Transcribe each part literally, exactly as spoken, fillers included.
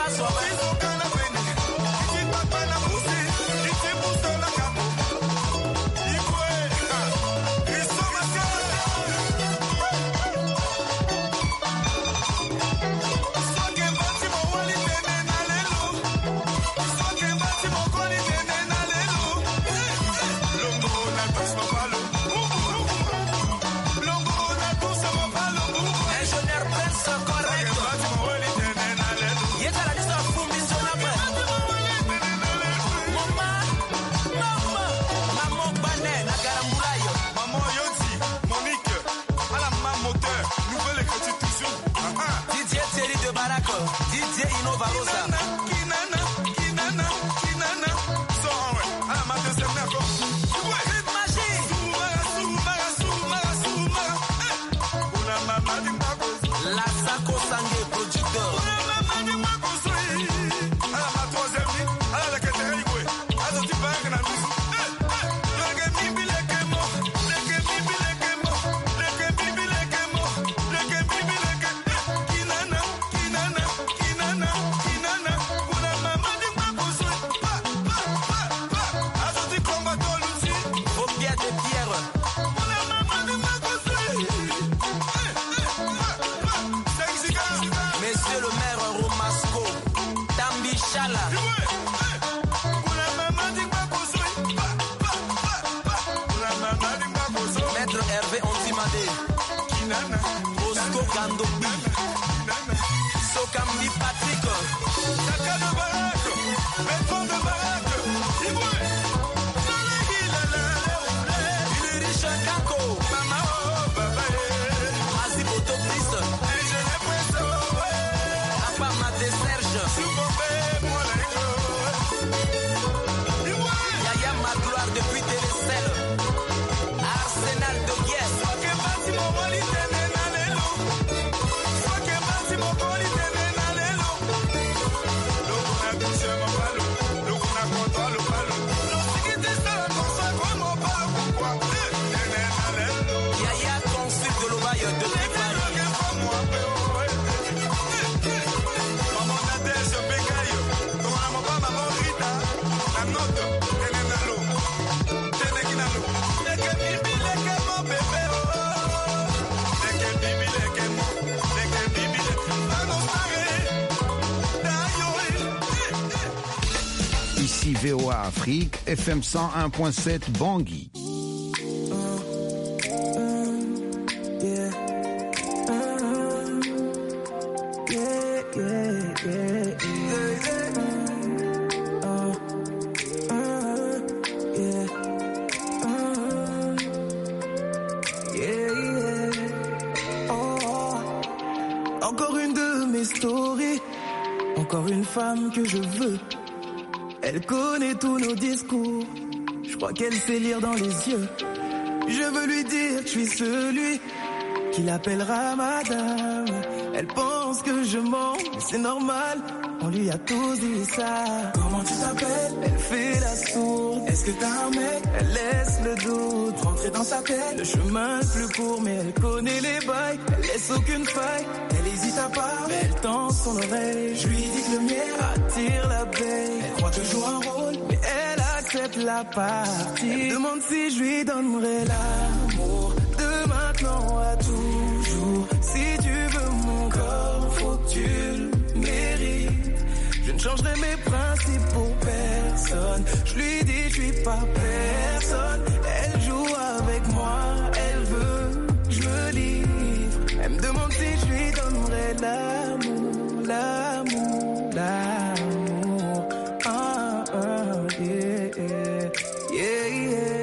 V O A Afrique, F M cent un point sept Bangui. Encore une de mes stories, encore une femme que je veux. Elle connaît tous nos discours, je crois qu'elle sait lire dans les yeux. Je veux lui dire que je suis celui qui l'appellera madame. Elle pense que je mens, mais c'est normal, on lui a tous dit ça. Comment tu t'appelles? Elle fait la sourde. Est-ce que t'as un mec? Elle laisse le doute rentrer dans sa tête. Le chemin est plus court, mais elle connaît les bails. Elle laisse aucune faille, elle hésite à part, mais elle tend son oreille. Je lui dis que le miel attire l'abeille. Elle croit que je joue un rôle, mais elle accepte la partie. Elle me demande si je lui donnerai l'amour de maintenant à toujours. Si tu veux mon corps, faut que tu le mérites. Je ne changerai mes principes pour personne. Je lui dis je suis pas personne. Elle joue avec moi, elle veut que je me livre. Elle me demande si je lui donnerai l'amour, l'amour, l'amour. Ah, ah, yeah, yeah, yeah.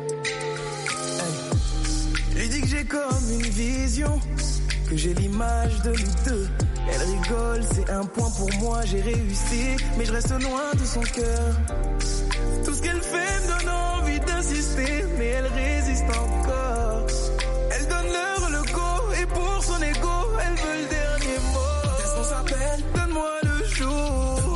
Hey. Je lui dis que j'ai comme une vision, que j'ai l'image de nous deux. Elle rigole, c'est un point pour moi, j'ai réussi, mais je reste loin de son cœur. Tout ce qu'elle fait me donne envie d'insister, mais elle résiste encore. Elle donne leur le go, et pour son ego, elle veut le dernier mot. Qu'est-ce qu'on s'appelle? Donne-moi le jour. Donne-moi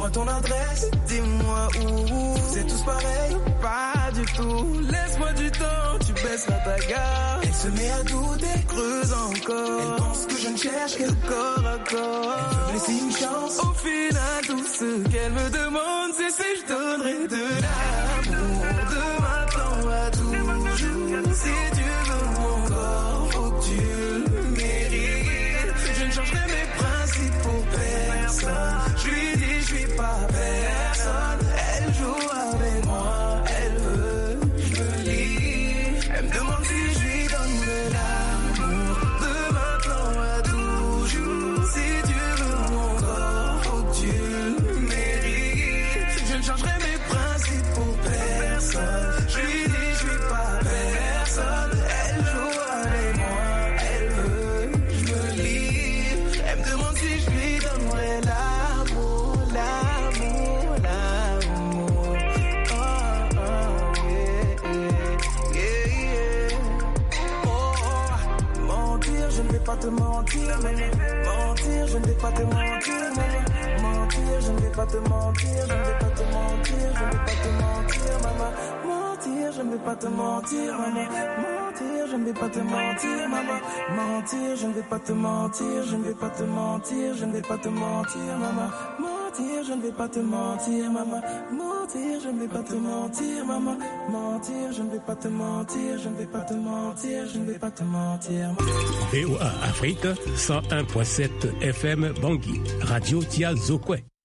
Donne-moi ton adresse, dis-moi où. C'est tous pareil, pas du tout. Laisse-moi du temps, tu baisseras ta garde. Elle se met à douter, creuse encore. Elle pense que je ne cherche que le corps à corps. Elle veut me laisser une chance. Au final, tout ce qu'elle me demande, c'est si je donnerai de l'amour. De maintenant à toujours. Si tu veux mon corps, faut que tu le mérites. Je ne changerai mes principes pour personne. Je lui dis, je suis pas personne. Elle joue avec moi, elle veut, je me lis. Elle me demande si je lui donne de l'amour. De maintenant à toujours. Si tu veux mon corps, faut que tu le mérites. Je ne changerai mes principes pour personne. Je lui dis, je suis pas personne. Elle joue avec moi, elle veut, je me lis. Elle me demande si je lui donnerai l'amour, l'amour, l'amour. Oh, oh, yeah, yeah, yeah. Oh, oh. Mentir, je ne vais pas te mentir, maman. Mentir, je ne vais pas te mentir, maman. Mentir, je ne vais pas te mentir, je ne vais pas te mentir, je ne vais pas te mentir, maman. Mentir, je ne vais pas te mentir, maman. Mentir, je ne vais pas te mentir, maman. Mentir, je ne vais pas te mentir, je ne vais pas te mentir, je ne vais pas te mentir, maman. Mentir, je ne vais pas te mentir, maman. Mentir, je ne vais pas te mentir, maman. Mentir, je ne vais pas te mentir, je ne vais pas te mentir, je ne vais pas te mentir. V O A Afrique, cent un virgule sept F M Bangui, Radio Tia Zokwe.